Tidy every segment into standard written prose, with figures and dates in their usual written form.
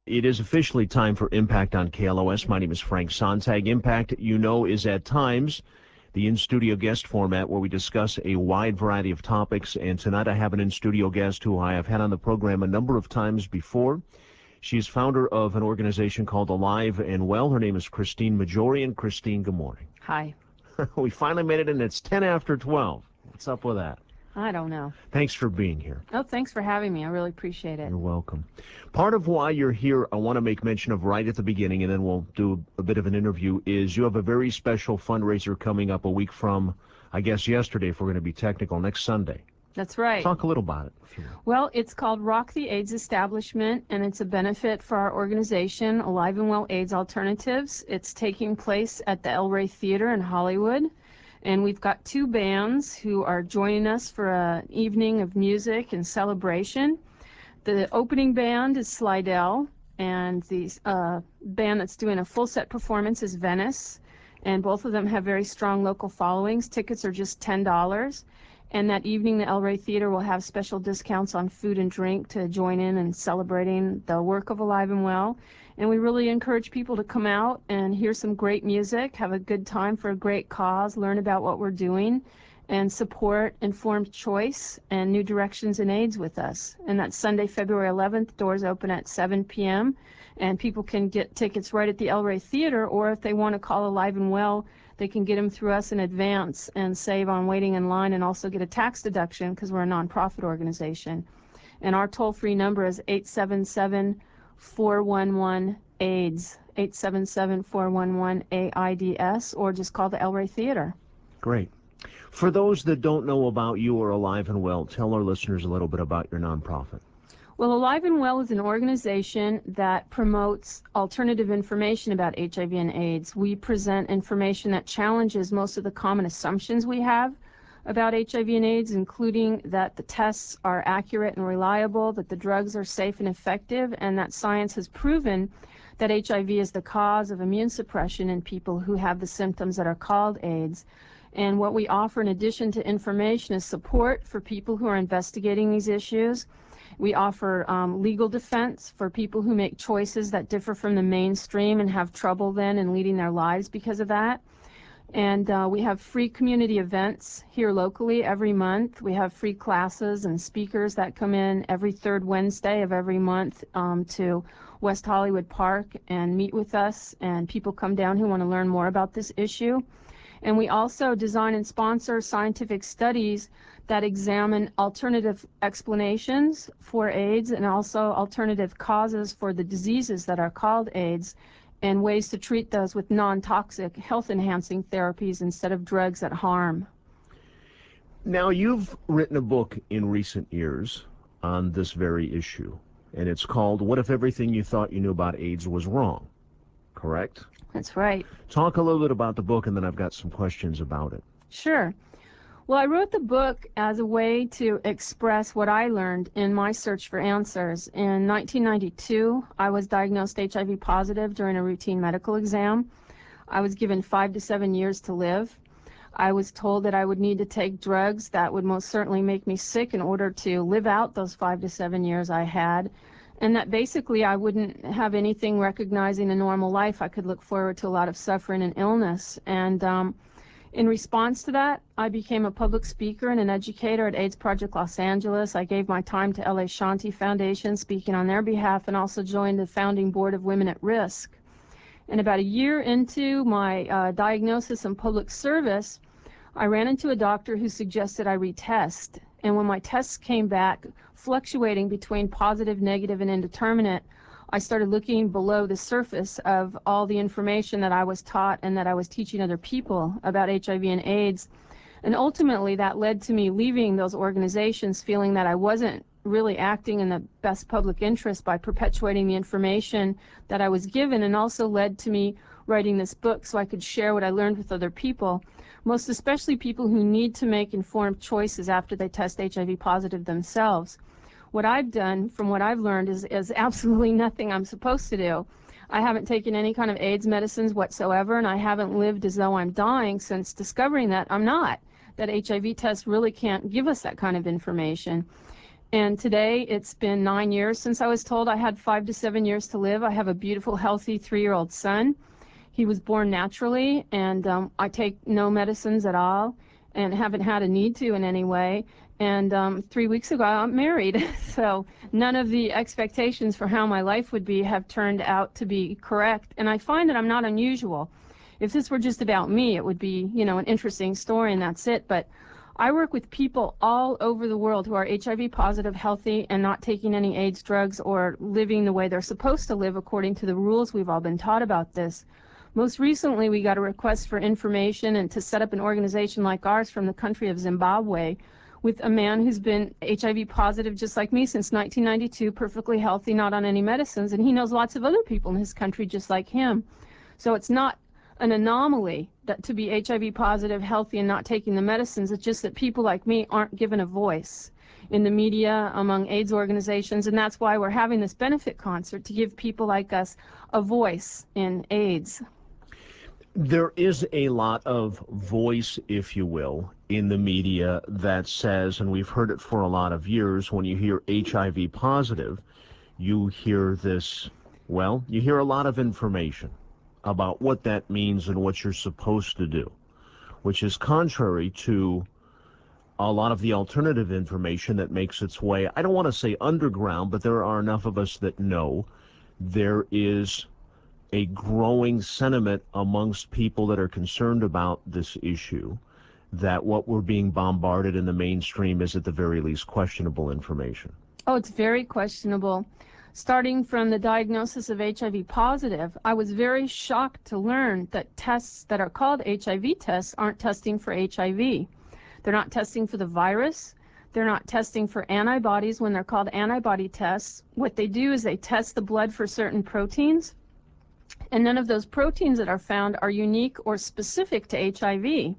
It is officially time for Impact on KLOS. My name is Frank Sontag. Impact, you know, is at times the in-studio guest format where we discuss a wide variety of topics. And tonight I have an in-studio guest who I have had on the program a number of times before. She is founder of an organization called Alive and Well. Her name is Christine Majorian. Christine, good morning. Hi. We finally made it, and it's 10 after 12. What's up with that? I don't know. Thanks for being here. Oh, thanks for having me. I really appreciate it. You're welcome. Part of why you're here, I want to make mention of right at the beginning, and then we'll do a bit of an interview, is you have a very special fundraiser coming up a week from, I guess, yesterday, if we're going to be technical, next Sunday. That's right. Talk a little about it, if you will. Well, it's called Rock the AIDS Establishment, and it's a benefit for our organization, Alive and Well AIDS Alternatives. It's taking place at the El Rey Theater in Hollywood. And we've got two bands who are joining us for an evening of music and celebration. The opening band is Slidell, and the band that's doing a full set performance is Venice. And both of them have very strong local followings. Tickets are just $10. And that evening, the El Rey Theater will have special discounts on food and drink to join in celebrating the work of Alive and Well. And we really encourage people to come out and hear some great music, have a good time for a great cause, learn about what we're doing, and support informed choice and new directions in AIDS with us. And that's Sunday, February 11th. Doors open at 7 p.m. And people can get tickets right at the El Rey Theater, or if they want to call Alive and Well, they can get them through us in advance and save on waiting in line and also get a tax deduction because we're a nonprofit organization. And our toll-free number is 877-411-AIDS, 877-411-AIDS, or just call the El Rey Theater. Great. For those that don't know about you or Alive and Well, tell our listeners a little bit about your nonprofit. Well, Alive and Well is an organization that promotes alternative information about HIV and AIDS. We present information that challenges most of the common assumptions we have about HIV and AIDS, including that the tests are accurate and reliable, that the drugs are safe and effective, and that science has proven that HIV is the cause of immune suppression in people who have the symptoms that are called AIDS. And what we offer in addition to information is support for people who are investigating these issues. We offer legal defense for people who make choices that differ from the mainstream and have trouble then in leading their lives because of that. And we have free community events here locally every month. We have free classes and speakers that come in every third Wednesday of every month to West Hollywood Park and meet with us. And people come down who want to learn more about this issue. And we also design and sponsor scientific studies that examine alternative explanations for AIDS and also alternative causes for the diseases that are called AIDS, and ways to treat those with non-toxic health-enhancing therapies instead of drugs that harm. Now, you've written a book in recent years on this very issue, and it's called What If Everything You Thought You Knew About AIDS Was Wrong? Correct? That's right. Talk a little bit about the book, and then I've got some questions about it. Sure. Well, I wrote the book as a way to express what I learned in my search for answers. In 1992, I was diagnosed HIV positive during a routine medical exam. I was given 5 to 7 years to live. I was told that I would need to take drugs that would most certainly make me sick in order to live out those 5 to 7 years I had, and that basically I wouldn't have anything recognizing a normal life. I could look forward to a lot of suffering and illness. And in response to that, I became a public speaker and an educator at AIDS Project Los Angeles. I gave my time to LA Shanti Foundation, speaking on their behalf, and also joined the founding board of Women at Risk. And about a year into my diagnosis and public service, I ran into a doctor who suggested I retest. And when my tests came back fluctuating between positive, negative, and indeterminate, I started looking below the surface of all the information that I was taught and that I was teaching other people about HIV and AIDS. And ultimately, that led to me leaving those organizations feeling that I wasn't really acting in the best public interest by perpetuating the information that I was given, and also led to me writing this book so I could share what I learned with other people, most especially people who need to make informed choices after they test HIV positive themselves. What I've done, from what I've learned, is absolutely nothing I'm supposed to do. I haven't taken any kind of AIDS medicines whatsoever, and I haven't lived as though I'm dying since discovering that I'm not, that HIV tests really can't give us that kind of information. And today it's been 9 years since I was told I had 5 to 7 years to live. I have a beautiful, healthy 3-year-old son. He was born naturally, and I take no medicines at all and haven't had a need to in any way. And 3 weeks ago, I'm married. So none of the expectations for how my life would be have turned out to be correct. And I find that I'm not unusual. If this were just about me, it would be, an interesting story and that's it. But I work with people all over the world who are HIV positive, healthy, and not taking any AIDS drugs or living the way they're supposed to live according to the rules we've all been taught about this. Most recently, we got a request for information and to set up an organization like ours from the country of Zimbabwe with a man who's been HIV positive just like me since 1992, perfectly healthy, not on any medicines, and he knows lots of other people in his country just like him. So it's not an anomaly that to be HIV positive, healthy, and not taking the medicines. It's just that people like me aren't given a voice in the media, among AIDS organizations, and that's why we're having this benefit concert to give people like us a voice in AIDS. There is a lot of voice, if you will, in the media that says, and we've heard it for a lot of years, when you hear HIV positive, you hear this, well, you hear a lot of information about what that means and what you're supposed to do, which is contrary to a lot of the alternative information that makes its way, I don't want to say underground, but there are enough of us that know there is a growing sentiment amongst people that are concerned about this issue that what we're being bombarded in the mainstream is at the very least questionable information. Oh, it's very questionable. Starting from the diagnosis of HIV positive, I was very shocked to learn that tests that are called HIV tests aren't testing for HIV. They're not testing for the virus. They're not testing for antibodies when they're called antibody tests. What they do is they test the blood for certain proteins, and none of those proteins that are found are unique or specific to HIV.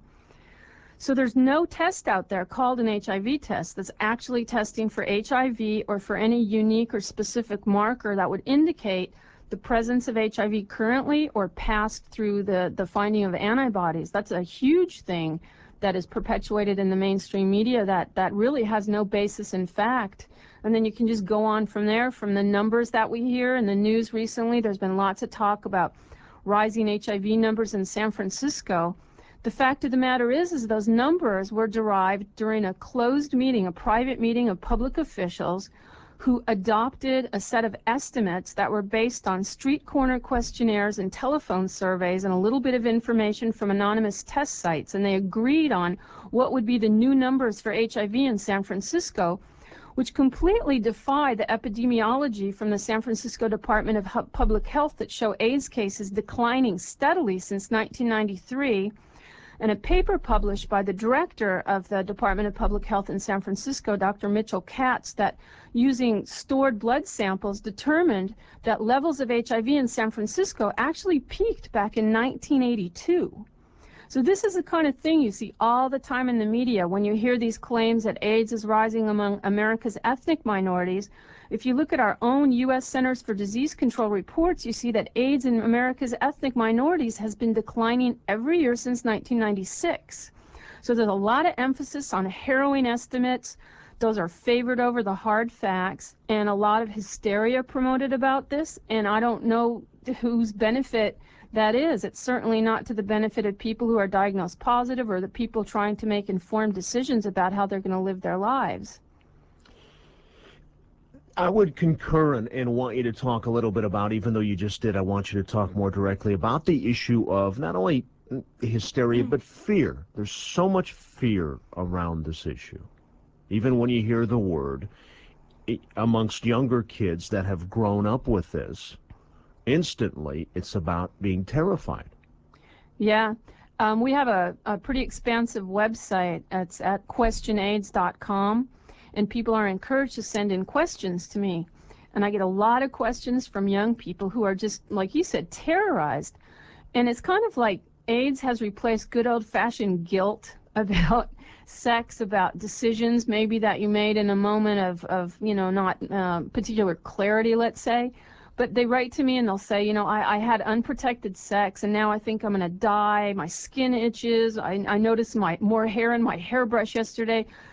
So there's no test out there called an HIV test that's actually testing for HIV or for any unique or specific marker that would indicate the presence of HIV currently or passed through the finding of antibodies. That's a huge thing that is perpetuated in the mainstream media that really has no basis in fact. And then you can just go on from there, from the numbers that we hear in the news recently. There's been lots of talk about rising HIV numbers in San Francisco. The fact of the matter is those numbers were derived during a closed meeting, a private meeting of public officials who adopted a set of estimates that were based on street corner questionnaires and telephone surveys and a little bit of information from anonymous test sites. And they agreed on what would be the new numbers for HIV in San Francisco, which completely defy the epidemiology from the San Francisco Department of Public Health that show AIDS cases declining steadily since 1993. And a paper published by the director of the Department of Public Health in San Francisco, Dr. Mitchell Katz, that using stored blood samples determined that levels of HIV in San Francisco actually peaked back in 1982. So this is the kind of thing you see all the time in the media when you hear these claims that AIDS is rising among America's ethnic minorities. If you look at our own U.S. Centers for Disease Control reports, you see that AIDS in America's ethnic minorities has been declining every year since 1996. So there's a lot of emphasis on harrowing estimates. Those are favored over the hard facts, and a lot of hysteria promoted about this, and I don't know whose benefit that is. It's certainly not to the benefit of people who are diagnosed positive or the people trying to make informed decisions about how they're going to live their lives. I would concur and want you to talk a little bit about, even though you just did, I want you to talk more directly about the issue of not only hysteria, but fear. There's so much fear around this issue. Even when you hear the word, amongst younger kids that have grown up with this, instantly it's about being terrified. Yeah. We have a pretty expansive website. It's at questionaids.com. And people are encouraged to send in questions to me. And I get a lot of questions from young people who are just, like you said, terrorized. And it's kind of like AIDS has replaced good old-fashioned guilt about sex, about decisions maybe that you made in a moment of not particular clarity, let's say. But they write to me and they'll say, I had unprotected sex and now I think I'm going to die. My skin itches. I noticed more hair in my hairbrush yesterday.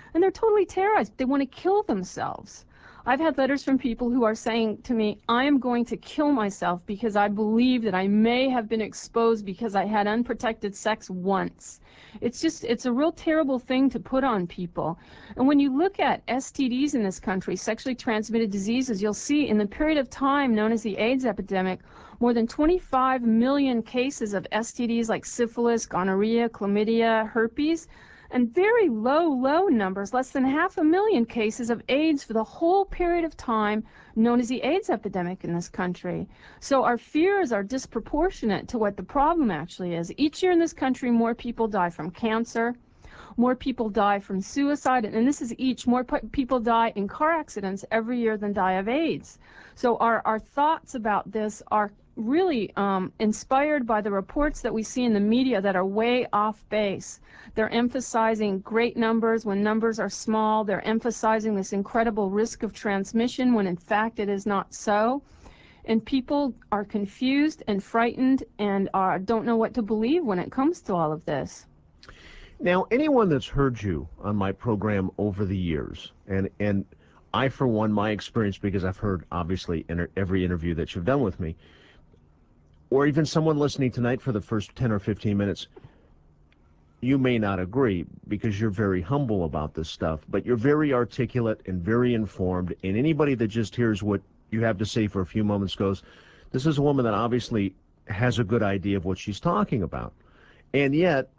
and they're totally terrorized. They want to kill themselves. I've had letters from people who are saying to me, I am going to kill myself because I believe that I may have been exposed because I had unprotected sex once. It's a real terrible thing to put on people. And when you look at STDs in this country, sexually transmitted diseases, you'll see in the period of time known as the AIDS epidemic, more than 25 million cases of STDs like syphilis, gonorrhea, chlamydia, herpes, and very low numbers, less than 500,000 cases of AIDS for the whole period of time known as the AIDS epidemic in this country. So our fears are disproportionate to what the problem actually is. Each year in this country, more people die from cancer, more people die from suicide, and this is more people die in car accidents every year than die of AIDS. So our thoughts about this are really inspired by the reports that we see in the media that are way off base. They're emphasizing great numbers when numbers are small. They're emphasizing this incredible risk of transmission when in fact it is not so. And people are confused and frightened and don't know what to believe when it comes to all of this. Now, anyone that's heard you on my program over the years, and I, for one, my experience, because I've heard, obviously, every interview that you've done with me, or even someone listening tonight for the first 10 or 15 minutes, you may not agree because you're very humble about this stuff, but you're very articulate and very informed, and anybody that just hears what you have to say for a few moments goes, this is a woman that obviously has a good idea of what she's talking about. And yet,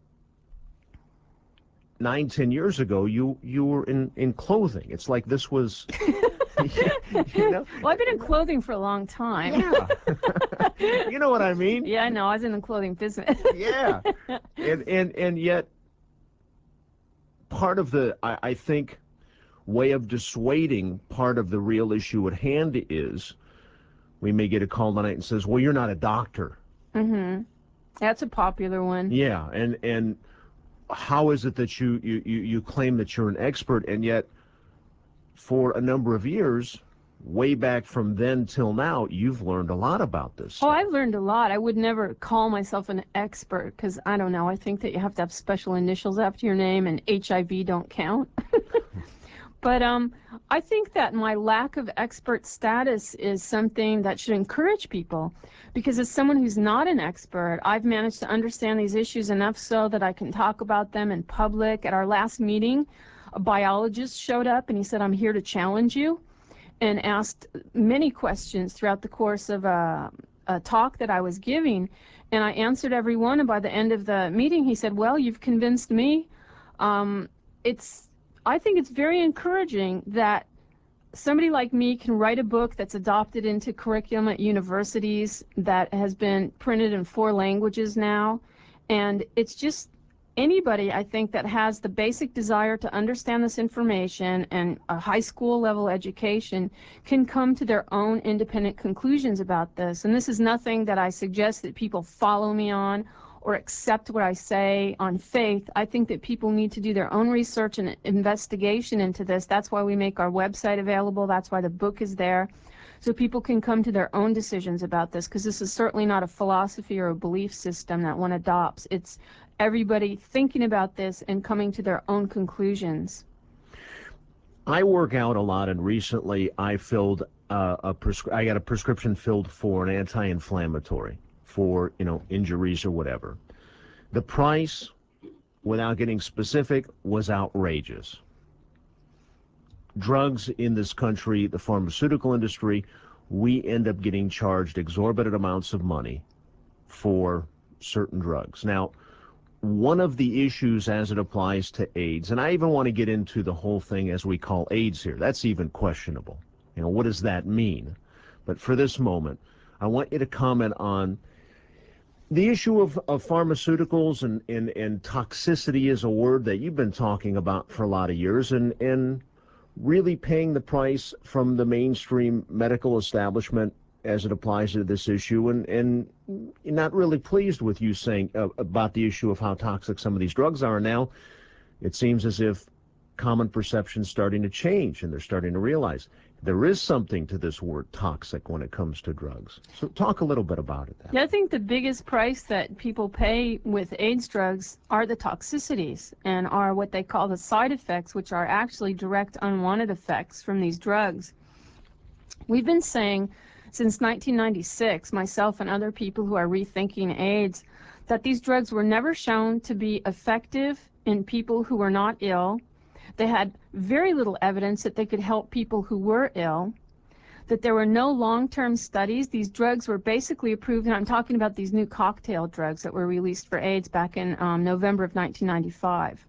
9-10 years ago, you were in clothing. It's like this was... Well, I've been in clothing for a long time. Yeah. You know what I mean? Yeah, I know. I was in the clothing business. Yeah. And yet, part of the, I think, way of dissuading part of the real issue at hand is we may get a call tonight and says, well, you're not a doctor. Mm-hmm. That's a popular one. Yeah. And how is it that you claim that you're an expert, and yet for a number of years, way back from then till now, you've learned a lot about this stuff. Oh, I've learned a lot. I would never call myself an expert because, I don't know, I think that you have to have special initials after your name, and HIV don't count. But I think that my lack of expert status is something that should encourage people, because as someone who's not an expert, I've managed to understand these issues enough so that I can talk about them in public. At our last meeting, a biologist showed up and he said, I'm here to challenge you, and asked many questions throughout the course of a talk that I was giving, and I answered every one, and by the end of the meeting he said, well, you've convinced me. I think it's very encouraging that somebody like me can write a book that's adopted into curriculum at universities, that has been printed in 4 languages now, and it's just anybody, I think, that has the basic desire to understand this information and a high school level education can come to their own independent conclusions about this. And this is nothing that I suggest that people follow me on or accept what I say on faith. I think that people need to do their own research and investigation into this. That's why we make our website available. That's why the book is there, so people can come to their own decisions about this, because this is certainly not a philosophy or a belief system that one adopts. It's everybody thinking about this and coming to their own conclusions. I work out a lot, and recently I filled I got a prescription filled for an anti-inflammatory for, injuries or whatever. The price, without getting specific, was outrageous. Drugs in this country, the pharmaceutical industry, we end up getting charged exorbitant amounts of money for certain drugs. Now, one of the issues as it applies to AIDS, and I even want to get into the whole thing as we call AIDS here, that's even questionable. What does that mean? But for this moment, I want you to comment on the issue of pharmaceuticals, and toxicity is a word that you've been talking about for a lot of years, and really paying the price from the mainstream medical establishment as it applies to this issue, and not really pleased with you saying about the issue of how toxic some of these drugs are. Now, it seems as if common perception's starting to change, and they're starting to realize there is something to this word toxic when it comes to drugs. So talk a little bit about it. Yeah, I think the biggest price that people pay with AIDS drugs are the toxicities and are what they call the side effects, which are actually direct unwanted effects from these drugs. We've been saying since 1996, myself and other people who are rethinking AIDS, that these drugs were never shown to be effective in people who were not ill. They had very little evidence that they could help people who were ill, that there were no long-term studies. These drugs were basically approved, and I'm talking about these new cocktail drugs that were released for AIDS back in November of 1995.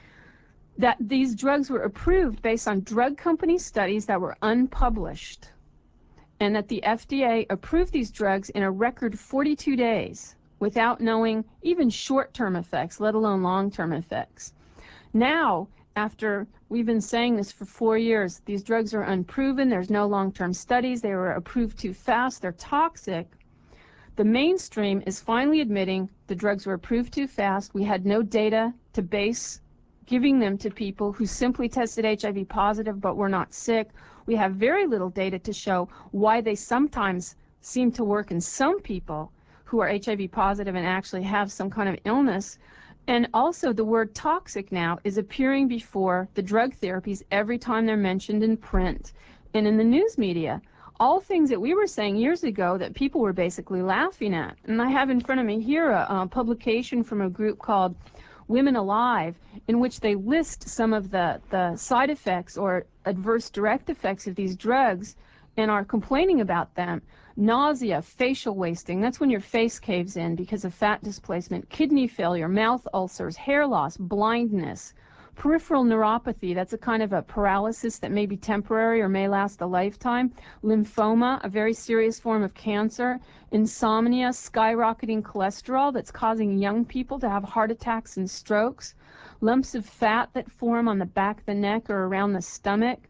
That these drugs were approved based on drug company studies that were unpublished, and that the FDA approved these drugs in a record 42 days without knowing even short-term effects, let alone long-term effects. Now, after we've been saying this for 4 years, these drugs are unproven, there's no long-term studies, they were approved too fast, they're toxic. The mainstream is finally admitting the drugs were approved too fast. We had no data to base giving them to people who simply tested HIV positive but were not sick. We have very little data to show why they sometimes seem to work in some people who are HIV positive and actually have some kind of illness. And also the word toxic now is appearing before the drug therapies every time they're mentioned in print and in the news media. All things that we were saying years ago that people were basically laughing at. And I have in front of me here a publication from a group called Women Alive, in which they list some of the side effects or adverse direct effects of these drugs and are complaining about them. Nausea, facial wasting, that's when your face caves in because of fat displacement, kidney failure, mouth ulcers, hair loss, blindness, peripheral neuropathy, that's a kind of a paralysis that may be temporary or may last a lifetime, lymphoma, a very serious form of cancer, insomnia, skyrocketing cholesterol that's causing young people to have heart attacks and strokes, lumps of fat that form on the back of the neck or around the stomach,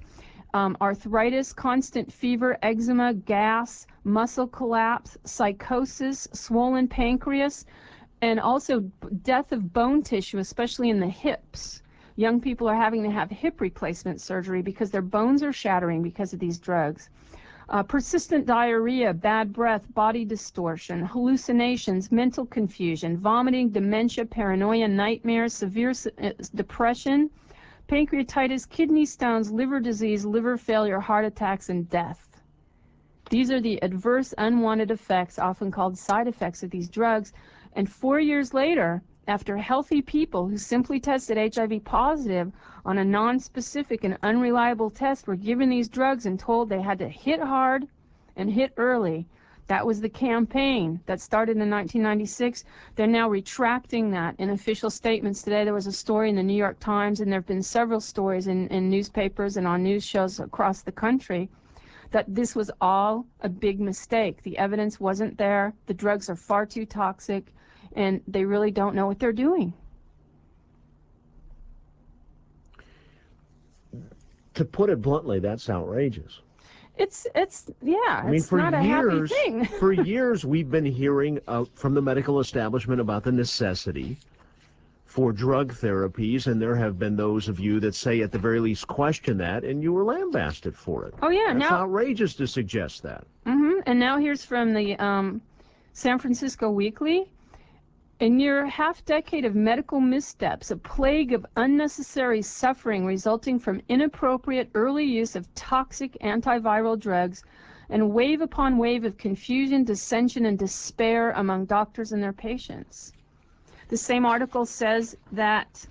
arthritis, constant fever, eczema, gas, muscle collapse, psychosis, swollen pancreas, and also death of bone tissue, especially in the hips. Young people are having to have hip replacement surgery because their bones are shattering because of these drugs. Persistent diarrhea, bad breath, body distortion, hallucinations, mental confusion, vomiting, dementia, paranoia, nightmares, severe depression, pancreatitis, kidney stones, liver disease, liver failure, heart attacks, and death. These are the adverse unwanted effects, often called side effects of these drugs. And 4 years later, after healthy people who simply tested HIV positive on a non-specific and unreliable test were given these drugs and told they had to hit hard and hit early. That was the campaign that started in 1996. They're now retracting that in official statements. Today there was a story in the New York Times, and there have been several stories in newspapers and on news shows across the country, that this was all a big mistake. The evidence wasn't there. The drugs are far too toxic, and they really don't know what they're doing. To put it bluntly, that's outrageous. It's For not a happy thing. For years we've been hearing from the medical establishment about the necessity for drug therapies, and there have been those of you that say at the very least question that, and you were lambasted for it. Oh yeah, that's now outrageous to suggest that. And now here's from the San Francisco Weekly. A near half-decade of medical missteps, a plague of unnecessary suffering resulting from inappropriate early use of toxic antiviral drugs, and wave upon wave of confusion, dissension, and despair among doctors and their patients. The same article says that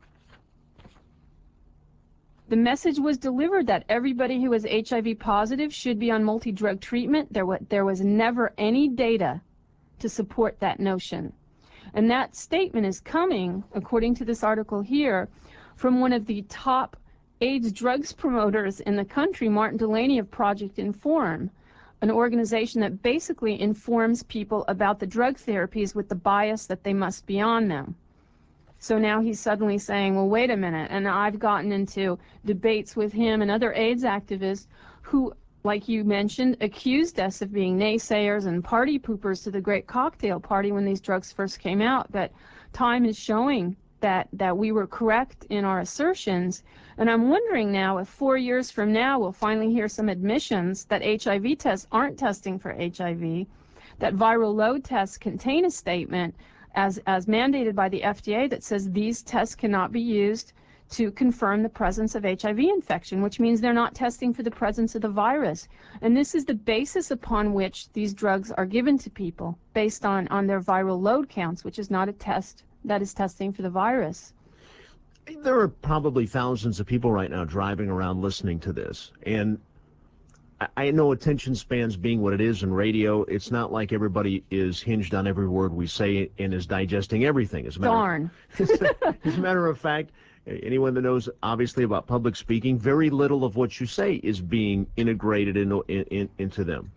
the message was delivered that everybody who was HIV positive should be on multi-drug treatment. There was never any data to support that notion. And that statement is coming, according to this article here, from one of the top AIDS drugs promoters in the country, Martin Delaney of Project Inform, an organization that basically informs people about the drug therapies with the bias that they must be on them. So now he's suddenly saying, well, wait a minute, and I've gotten into debates with him and other AIDS activists who, like you mentioned, accused us of being naysayers and party poopers to the great cocktail party when these drugs first came out. But time is showing that we were correct in our assertions. And I'm wondering now if 4 years from now we'll finally hear some admissions that HIV tests aren't testing for HIV, that viral load tests contain a statement as mandated by the FDA that says these tests cannot be used to confirm the presence of HIV infection, which means they're not testing for the presence of the virus. And this is the basis upon which these drugs are given to people, based on their viral load counts, which is not a test that is testing for the virus. There are probably thousands of people right now driving around listening to this, and I know attention spans being what it is in radio, it's not like everybody is hinged on every word we say and is digesting everything. Darn. As a matter of fact, anyone that knows obviously about public speaking, very little of what you say is being integrated into them.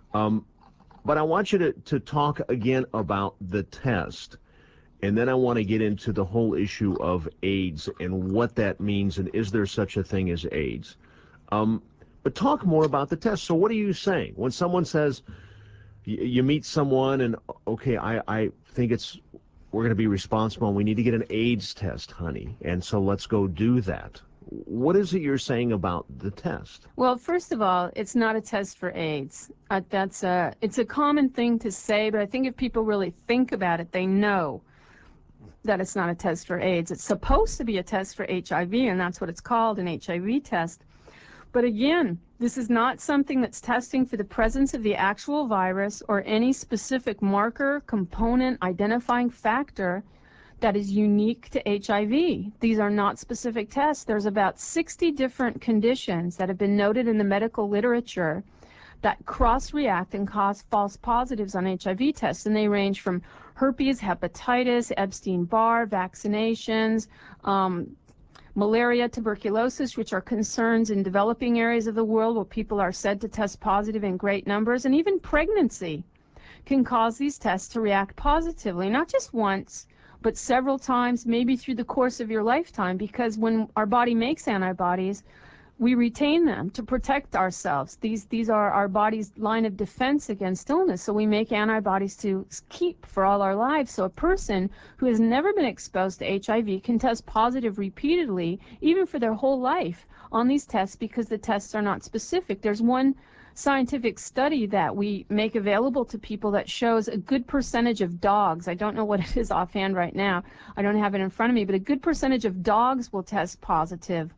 But I want you to talk again about the test. And then I want to get into the whole issue of AIDS and what that means, and is there such a thing as AIDS? But talk more about the test. So what are you saying? When someone says, you meet someone and, okay, I think we're going to be responsible and we need to get an AIDS test, honey, and so let's go do that. What is it you're saying about the test? Well, first of all, it's not a test for AIDS. It's a common thing to say, but I think if people really think about it, they know that it's not a test for AIDS. It's supposed to be a test for HIV, and that's what it's called, an HIV test. But again, this is not something that's testing for the presence of the actual virus or any specific marker, component, identifying factor that is unique to HIV. These are not specific tests. There's about 60 different conditions that have been noted in the medical literature that cross-react and cause false positives on HIV tests, and they range from herpes, hepatitis, Epstein-Barr, vaccinations, malaria, tuberculosis, which are concerns in developing areas of the world where people are said to test positive in great numbers, and even pregnancy can cause these tests to react positively, not just once, but several times, maybe through the course of your lifetime, because when our body makes antibodies, we retain them to protect ourselves. These are our body's line of defense against illness, so we make antibodies to keep for all our lives. So a person who has never been exposed to HIV can test positive repeatedly, even for their whole life, on these tests because the tests are not specific. There's one scientific study that we make available to people that shows a good percentage of dogs, I don't know what it is offhand right now, I don't have it in front of me, but a good percentage of dogs will test positive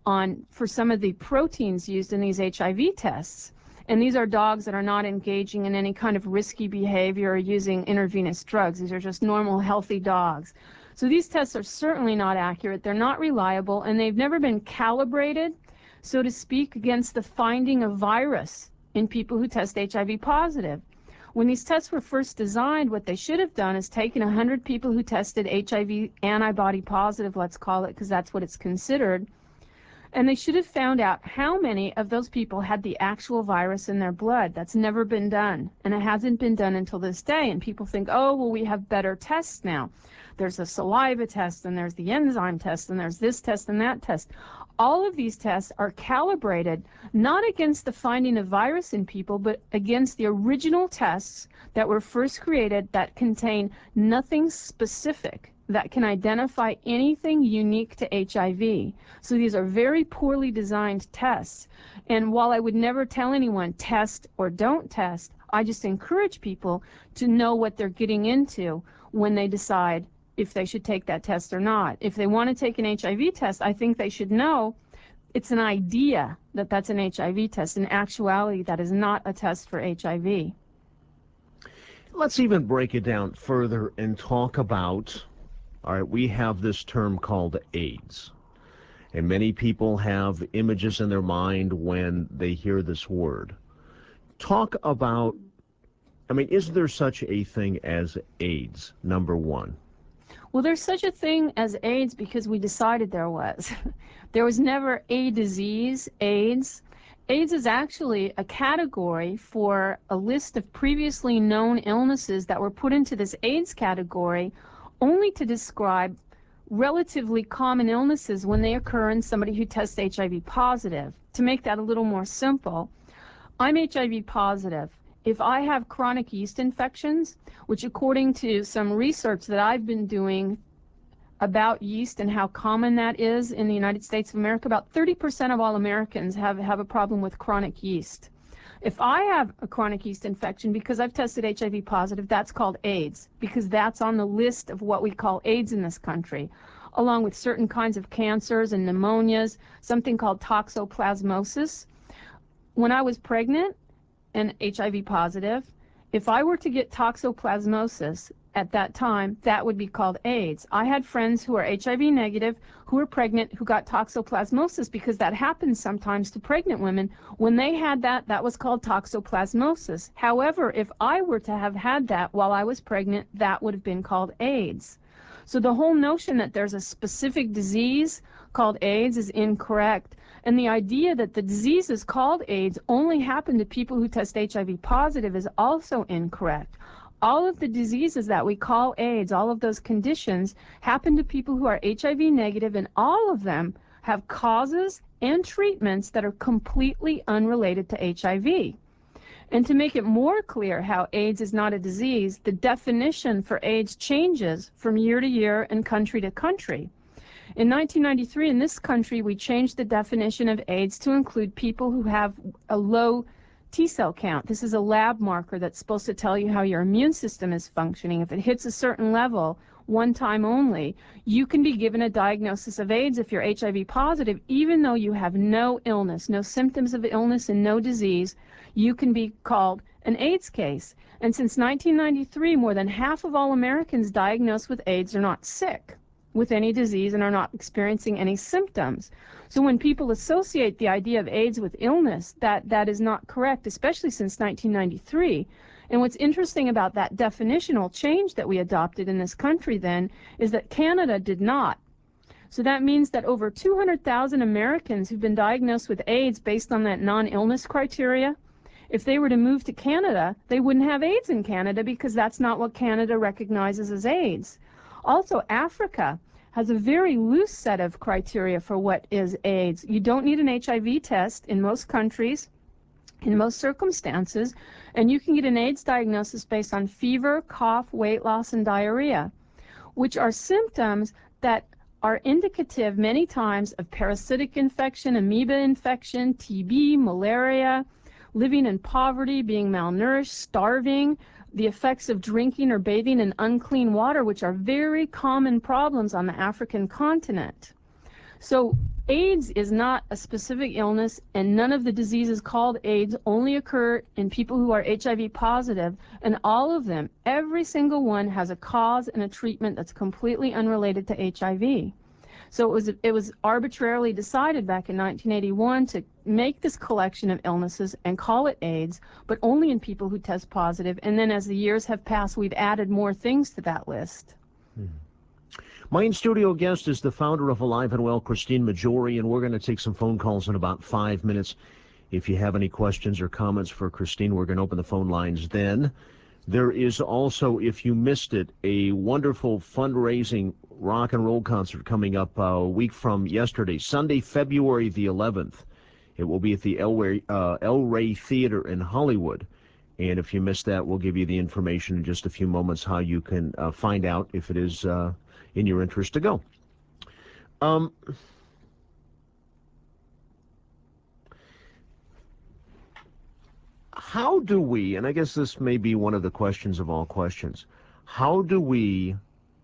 for some of the proteins used in these HIV tests. And these are dogs that are not engaging in any kind of risky behavior or using intravenous drugs. These are just normal, healthy dogs. So these tests are certainly not accurate. They're not reliable, and they've never been calibrated, so to speak, against the finding of virus in people who test HIV positive. When these tests were first designed, what they should have done is taken 100 people who tested HIV antibody positive, let's call it, because that's what it's considered, and they should have found out how many of those people had the actual virus in their blood. That's never been done, and it hasn't been done until this day. And people think, oh, well, we have better tests now. There's a saliva test, and there's the enzyme test, and there's this test and that test. All of these tests are calibrated not against the finding of virus in people, but against the original tests that were first created that contain nothing specific that can identify anything unique to HIV. So these are very poorly designed tests. And while I would never tell anyone test or don't test, I just encourage people to know what they're getting into when they decide if they should take that test or not. If they want to take an HIV test, I think they should know it's an idea that that's an HIV test. In actuality, that is not a test for HIV. Let's even break it down further and talk about, all right, we have this term called AIDS, and many people have images in their mind when they hear this word. Talk about, I mean, is there such a thing as AIDS, number one? Well, there's such a thing as AIDS because we decided there was. There was never a disease, AIDS. AIDS is actually a category for a list of previously known illnesses that were put into this AIDS category only to describe relatively common illnesses when they occur in somebody who tests HIV positive. To make that a little more simple, I'm HIV positive. If I have chronic yeast infections, which according to some research that I've been doing about yeast and how common that is in the United States of America. About 30% of all Americans have a problem with chronic yeast. If I have a chronic yeast infection, because I've tested HIV positive, that's called AIDS, because that's on the list of what we call AIDS in this country, along with certain kinds of cancers and pneumonias, something called toxoplasmosis. When I was pregnant and HIV positive, if I were to get toxoplasmosis at that time, that would be called AIDS. I had friends who are HIV negative, who were pregnant, who got toxoplasmosis because that happens sometimes to pregnant women. When they had that, that was called toxoplasmosis. However, if I were to have had that while I was pregnant, that would have been called AIDS. So the whole notion that there's a specific disease called AIDS is incorrect. And the idea that the diseases called AIDS only happen to people who test HIV positive is also incorrect. All of the diseases that we call AIDS, all of those conditions, happen to people who are HIV negative, and all of them have causes and treatments that are completely unrelated to HIV. And to make it more clear how AIDS is not a disease, the definition for AIDS changes from year to year and country to country. In 1993, in this country, we changed the definition of AIDS to include people who have a low T-cell count. This is a lab marker that's supposed to tell you how your immune system is functioning. If it hits a certain level, one time only, you can be given a diagnosis of AIDS if you're HIV positive, even though you have no illness, no symptoms of illness, and no disease. You can be called an AIDS case. And since 1993, more than half of all Americans diagnosed with AIDS are not sick with any disease and are not experiencing any symptoms. So when people associate the idea of AIDS with illness, that is not correct, especially since 1993. And what's interesting about that definitional change that we adopted in this country then is that Canada did not. So that means that over 200,000 Americans who've been diagnosed with AIDS based on that non-illness criteria, if they were to move to Canada, they wouldn't have AIDS in Canada because that's not what Canada recognizes as AIDS. Also, Africa has a very loose set of criteria for what is AIDS. You don't need an HIV test in most countries, in most circumstances, and you can get an AIDS diagnosis based on fever, cough, weight loss, and diarrhea, which are symptoms that are indicative many times of parasitic infection, amoeba infection, TB, malaria, living in poverty, being malnourished, starving, the effects of drinking or bathing in unclean water, which are very common problems on the African continent. So AIDS is not a specific illness, and none of the diseases called AIDS only occur in people who are HIV positive, and all of them, every single one, has a cause and a treatment that's completely unrelated to HIV. So it was arbitrarily decided back in 1981 to make this collection of illnesses and call it AIDS, but only in people who test positive. And then as the years have passed, we've added more things to that list. My in-studio guest is the founder of Alive and Well, Christine Maggiore, and we're going to take some phone calls in about 5 minutes. If you have any questions or comments for Christine, we're going to open the phone lines then. There is also, if you missed it, a wonderful fundraising rock and roll concert coming up a week from yesterday, Sunday, February the 11th. It will be at the El Rey Theater in Hollywood. And if you missed that, we'll give you the information in just a few moments how you can find out if it is in your interest to go. How do we, and I guess this may be one of the questions of all questions, how do we,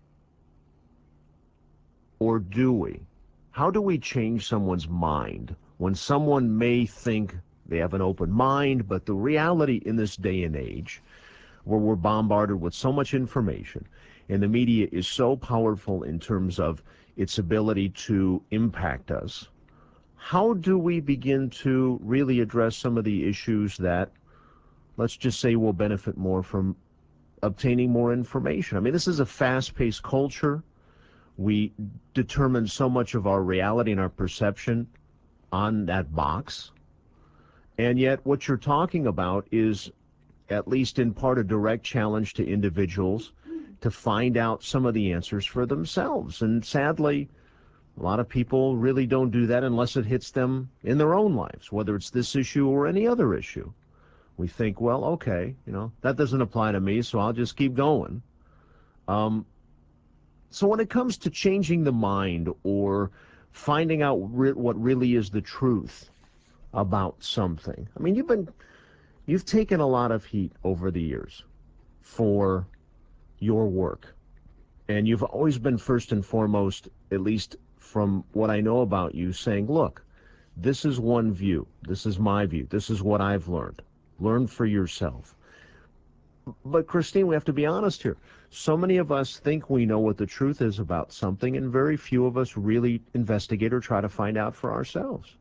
or do we, how do we change someone's mind when someone may think they have an open mind, but the reality in this day and age, where we're bombarded with so much information, and the media is so powerful in terms of its ability to impact us, how do we begin to really address some of the issues that, let's just say, will benefit more from obtaining more information? I mean, this is a fast-paced culture. We determine so much of our reality and our perception on that box. And yet what you're talking about is, at least in part, a direct challenge to individuals to find out some of the answers for themselves. And sadly, a lot of people really don't do that unless it hits them in their own lives, whether it's this issue or any other issue. We think, well, okay, that doesn't apply to me, so I'll just keep going. So when it comes to changing the mind or finding out what really is the truth about something, I mean, you've taken a lot of heat over the years for your work, and you've always been first and foremost, at least from what I know about you, saying, look, this is one view, this is my view, this is what I've learned. Learn for yourself. But Christine, we have to be honest here. So many of us think we know what the truth is about something, and very few of us really investigate or try to find out for ourselves.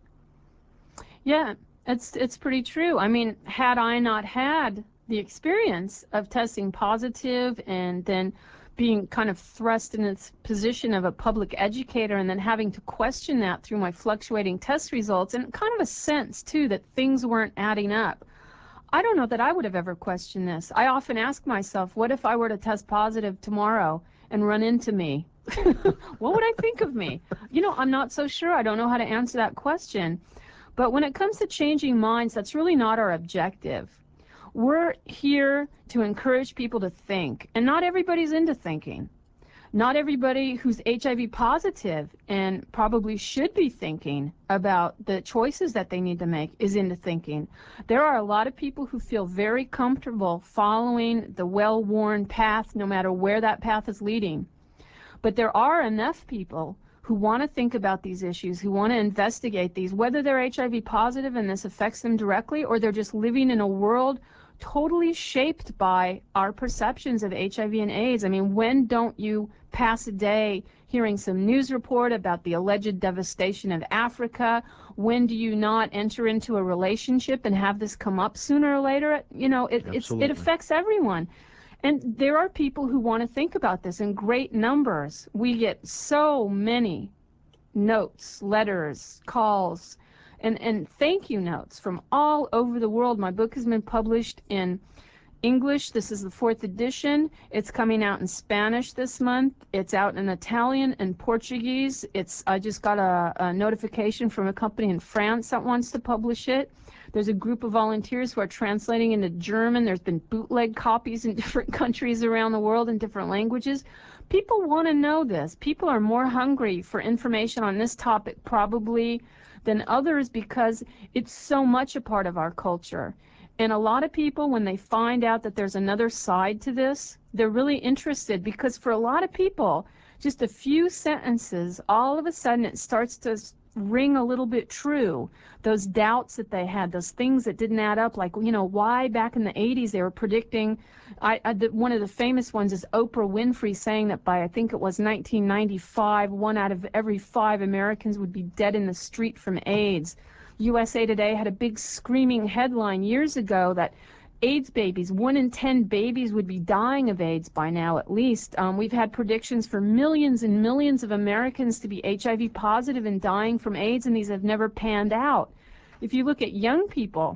Yeah, it's pretty true. I mean, had I not had the experience of testing positive and then being kind of thrust in its position of a public educator and then having to question that through my fluctuating test results and kind of a sense too that things weren't adding up, I don't know that I would have ever questioned this. I often ask myself, what if I were to test positive tomorrow and run into me? What would I think of me? You know, I'm not so sure. I don't know how to answer that question. But when it comes to changing minds, that's really not our objective. We're here to encourage people to think, and not everybody's into thinking. Not everybody who's HIV positive and probably should be thinking about the choices that they need to make is into thinking. There are a lot of people who feel very comfortable following the well-worn path, no matter where that path is leading. But there are enough people who want to think about these issues, who want to investigate these, whether they're HIV positive and this affects them directly, or they're just living in a world totally shaped by our perceptions of HIV and AIDS. I mean, when don't you pass a day hearing some news report about the alleged devastation of Africa? When do you not enter into a relationship and have this come up sooner or later? You know, it affects everyone. And there are people who want to think about this in great numbers. We get so many notes, letters, calls, and thank you notes from all over the world. My book has been published in English. This is the 4th edition. It's coming out in Spanish this month. It's out in Italian and Portuguese. I just got a notification from a company in France that wants to publish it. There's a group of volunteers who are translating into German. There's been bootleg copies in different countries around the world in different languages. People want to know this. People are more hungry for information on this topic probably than others because it's so much a part of our culture. And a lot of people, when they find out that there's another side to this, they're really interested because for a lot of people, just a few sentences, all of a sudden it starts to ring a little bit true. Those doubts that they had, those things that didn't add up, like, you know, why back in the 80s they were predicting, one of the famous ones is Oprah Winfrey saying that by, I think it was 1995, 1 out of every 5 Americans would be dead in the street from AIDS. USA Today had a big screaming headline years ago that AIDS babies, 1 in 10 babies would be dying of AIDS by now at least. We've had predictions for millions and millions of Americans to be HIV positive and dying from AIDS, and these have never panned out. If you look at young people,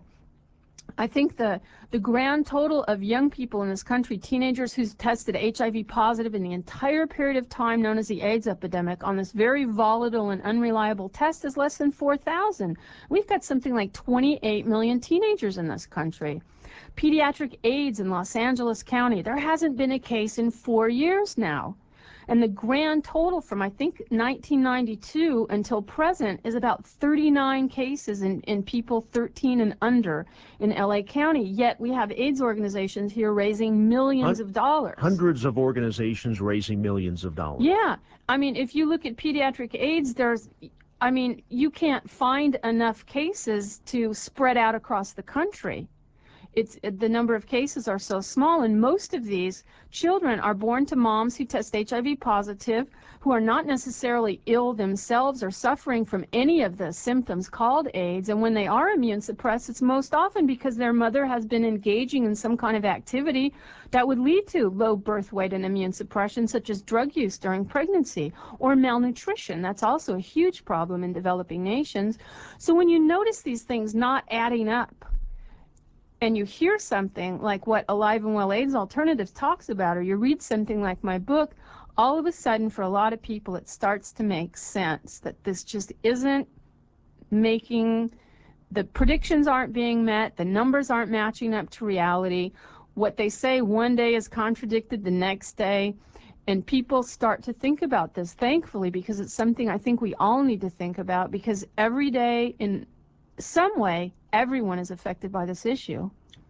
I think the grand total of young people in this country, teenagers who's tested HIV positive in the entire period of time known as the AIDS epidemic on this very volatile and unreliable test is less than 4,000. We've got something like 28 million teenagers in this country. Pediatric AIDS in Los Angeles County, there hasn't been a case in 4 years now. And the grand total from, I think, 1992 until present is about 39 cases in people 13 and under in LA County. Yet we have AIDS organizations here raising millions of dollars. Hundreds of organizations raising millions of dollars. Yeah. I mean, if you look at pediatric AIDS, you can't find enough cases to spread out across the country. The number of cases are so small, and most of these children are born to moms who test HIV positive, who are not necessarily ill themselves or suffering from any of the symptoms called AIDS, and when they are immune suppressed, it's most often because their mother has been engaging in some kind of activity that would lead to low birth weight and immune suppression, such as drug use during pregnancy or malnutrition. That's also a huge problem in developing nations. So when you notice these things not adding up, and you hear something like what Alive and Well AIDS Alternatives talks about, or you read something like my book, all of a sudden for a lot of people it starts to make sense that this just isn't making, the predictions aren't being met, the numbers aren't matching up to reality. What they say one day is contradicted the next day. And people start to think about this, thankfully, because it's something I think we all need to think about, because every day, in some way, everyone is affected by this issue.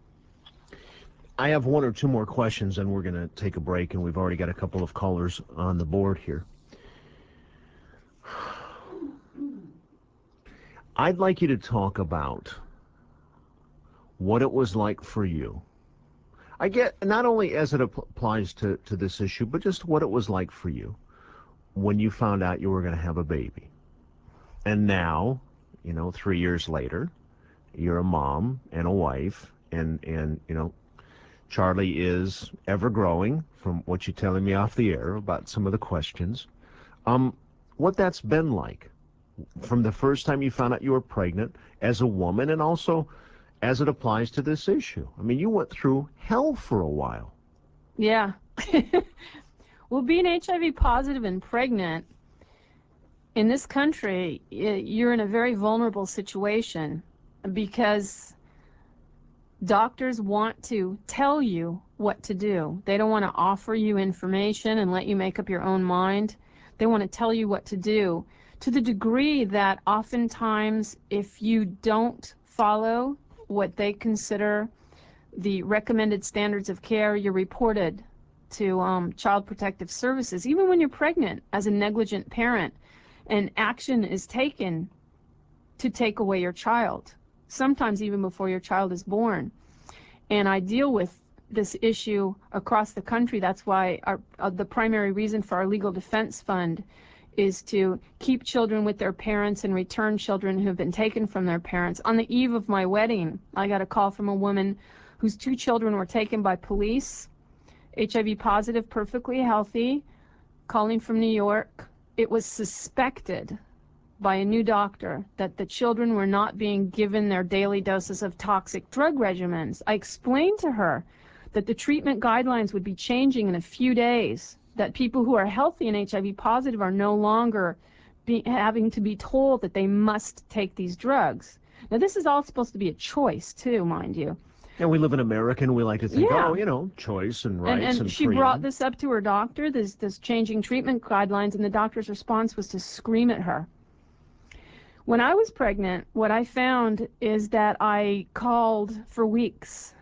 I have one or two more questions, and we're going to take a break, and we've already got a couple of callers on the board here. I'd like you to talk about what it was like for you. I get not only as it applies to this issue, but just what it was like for you when you found out you were going to have a baby. And now, 3 years later, you're a mom and a wife, and Charlie is ever growing from what you're telling me off the air about some of the questions. What that's been like from the first time you found out you were pregnant as a woman, and also as it applies to this issue. I mean, you went through hell for a while. Yeah. Well, being HIV positive and pregnant in this country, you're in a very vulnerable situation, because doctors want to tell you what to do. They don't want to offer you information and let you make up your own mind. They want to tell you what to do, to the degree that oftentimes if you don't follow what they consider the recommended standards of care, you're reported to Child Protective Services, even when you're pregnant, as a negligent parent, and action is taken to take away your child, sometimes even before your child is born. And I deal with this issue across the country. That's why the primary reason for our legal defense fund is to keep children with their parents and return children who have been taken from their parents. On the eve of my wedding, I got a call from a woman whose 2 children were taken by police, HIV positive, perfectly healthy, calling from New York. It was suspected by a new doctor that the children were not being given their daily doses of toxic drug regimens. I explained to her that the treatment guidelines would be changing in a few days, that people who are healthy and HIV positive are no longer having to be told that they must take these drugs. Now, this is all supposed to be a choice, too, mind you. And we live in America, and we like to think, Yeah. choice and rights And and she freedom. brought this up to her doctor, this changing treatment guidelines, and the doctor's response was to scream at her. When I was pregnant, what I found is that I called for weeks,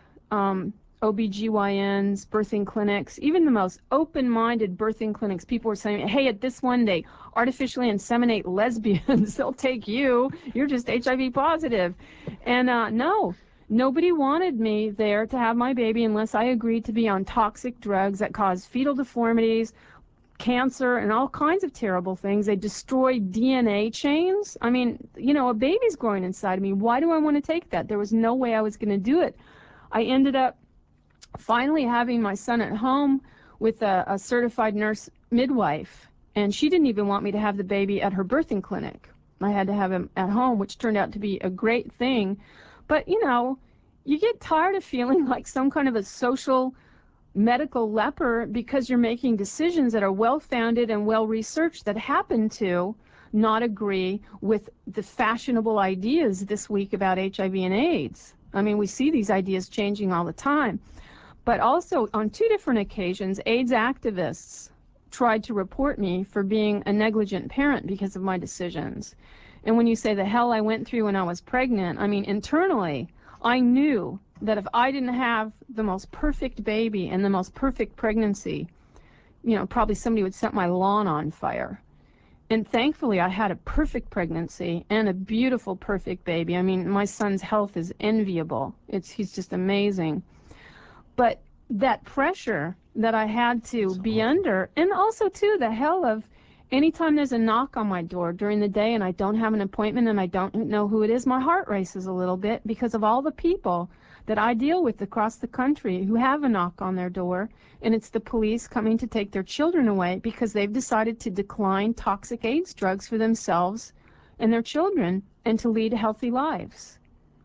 OBGYNs, birthing clinics, even the most open-minded birthing clinics. People were saying, hey, at this one day, artificially inseminate lesbians. They'll take you. You're just HIV positive. And no, nobody wanted me there to have my baby unless I agreed to be on toxic drugs that cause fetal deformities, cancer, and all kinds of terrible things. They destroy DNA chains. I mean, a baby's growing inside of me. Why do I want to take that? There was no way I was going to do it. I ended up finally having my son at home with a certified nurse midwife, and she didn't even want me to have the baby at her birthing clinic. I had to have him at home, which turned out to be a great thing. But, you get tired of feeling like some kind of a social medical leper because you're making decisions that are well-founded and well-researched that happen to not agree with the fashionable ideas this week about HIV and AIDS. I mean, we see these ideas changing all the time. But also, on 2 different occasions, AIDS activists tried to report me for being a negligent parent because of my decisions. And when you say the hell I went through when I was pregnant, I mean, internally, I knew that if I didn't have the most perfect baby and the most perfect pregnancy, probably somebody would set my lawn on fire. And thankfully, I had a perfect pregnancy and a beautiful, perfect baby. I mean, my son's health is enviable. He's just amazing. But that pressure that I had to be under, and also, too, the hell of anytime there's a knock on my door during the day and I don't have an appointment and I don't know who it is, my heart races a little bit because of all the people that I deal with across the country who have a knock on their door, and it's the police coming to take their children away because they've decided to decline toxic AIDS drugs for themselves and their children and to lead healthy lives.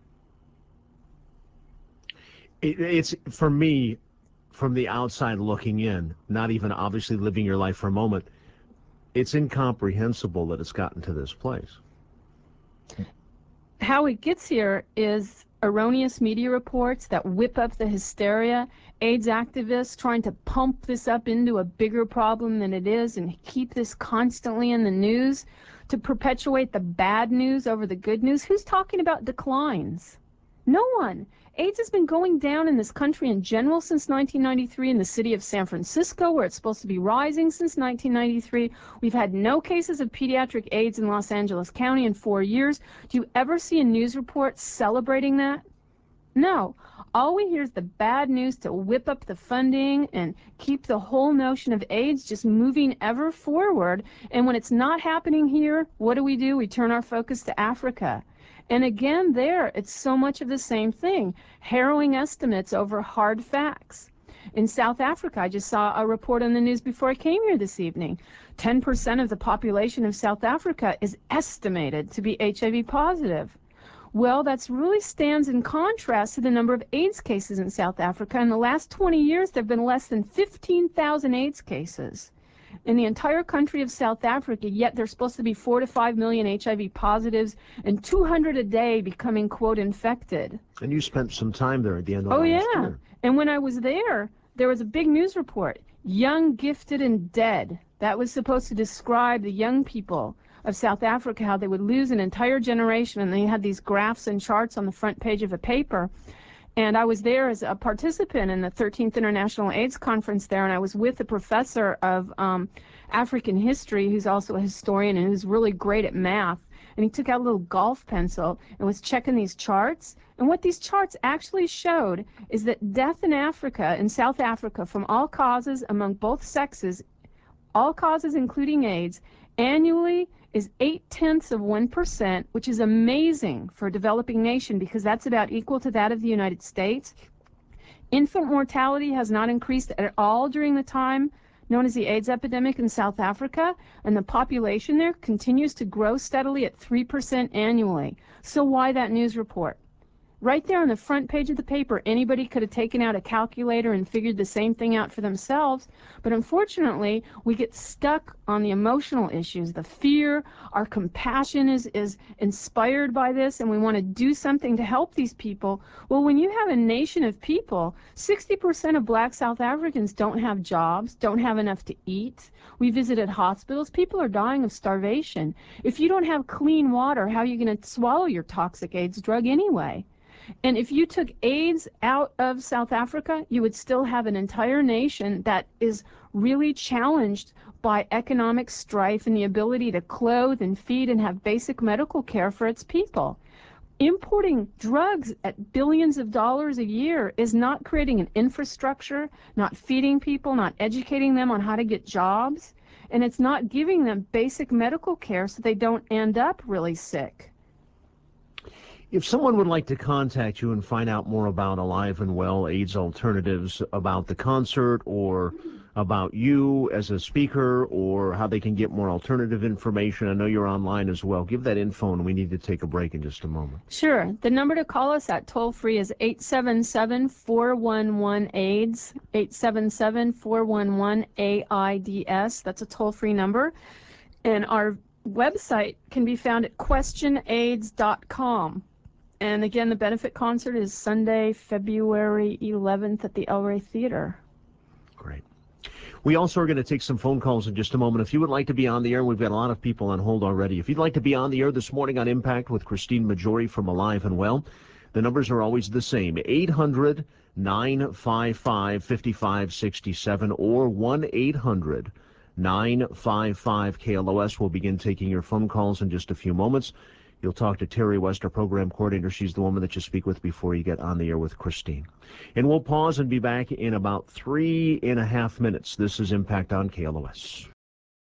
It's, for me, from the outside looking in, not even obviously living your life for a moment, it's incomprehensible that it's gotten to this place. How it gets here is erroneous media reports that whip up the hysteria, AIDS activists trying to pump this up into a bigger problem than it is and keep this constantly in the news to perpetuate the bad news over the good news? Who's talking about declines? No one. AIDS has been going down in this country in general since 1993, in the city of San Francisco, where it's supposed to be rising since 1993. We've had no cases of pediatric AIDS in Los Angeles County in 4 years. Do you ever see a news report celebrating that? No. All we hear is the bad news to whip up the funding and keep the whole notion of AIDS just moving ever forward. And when it's not happening here, what do? We turn our focus to Africa. And again, there, it's so much of the same thing. Harrowing estimates over hard facts. In South Africa, I just saw a report on the news before I came here this evening. 10% of the population of South Africa is estimated to be HIV positive. Well, that really stands in contrast to the number of AIDS cases in South Africa. In the last 20 years, there have been less than 15,000 AIDS cases in the entire country of South Africa, yet there's supposed to be 4 to 5 million HIV positives and 200 a day becoming, quote, infected. And you spent some time there at the end of last year. Yeah. And when I was there was a big news report, Young, Gifted, and Dead. That was supposed to describe the young people of South Africa, how they would lose an entire generation, and they had these graphs and charts on the front page of a paper. And I was there as a participant in the 13th International AIDS Conference there, and I was with a professor of African history who's also a historian and who's really great at math. And he took out a little golf pencil and was checking these charts. And what these charts actually showed is that death in Africa, in South Africa, from all causes among both sexes, all causes including AIDS, annually is 0.8%, which is amazing for a developing nation because that's about equal to that of the United States. Infant mortality has not increased at all during the time known as the AIDS epidemic in South Africa, and the population there continues to grow steadily at 3% annually. So why that news report? Right there on the front page of the paper, anybody could have taken out a calculator and figured the same thing out for themselves. But unfortunately, we get stuck on the emotional issues, the fear. Our compassion is inspired by this, and we want to do something to help these people. Well, when you have a nation of people, 60% of black South Africans don't have jobs, don't have enough to eat. We visited hospitals. People are dying of starvation. If you don't have clean water, how are you going to swallow your toxic AIDS drug anyway? And if you took AIDS out of South Africa, you would still have an entire nation that is really challenged by economic strife and the ability to clothe and feed and have basic medical care for its people. Importing drugs at billions of dollars a year is not creating an infrastructure, not feeding people, not educating them on how to get jobs, and it's not giving them basic medical care so they don't end up really sick. If someone would like to contact you and find out more about Alive and Well AIDS Alternatives, about the concert, or about you as a speaker, or how they can get more alternative information, I know you're online as well. Give that info, and we need to take a break in just a moment. Sure. The number to call us at toll-free is 877-411-AIDS, 877-411-AIDS. That's a toll-free number. And our website can be found at questionaids.com. And again, the benefit concert is Sunday, February 11th at the El Rey Theater. Great. We also are going to take some phone calls in just a moment. If you would like to be on the air, we've got a lot of people on hold already. If you'd like to be on the air this morning on Impact with Christine Majori from Alive and Well, the numbers are always the same, 800-955-5567 or 1-800-955-KLOS. We'll begin taking your phone calls in just a few moments. You'll talk to Terry West, our program coordinator. She's the woman that you speak with before you get on the air with Christine. And we'll pause and be back in about 3.5 minutes. This is Impact on KLOS.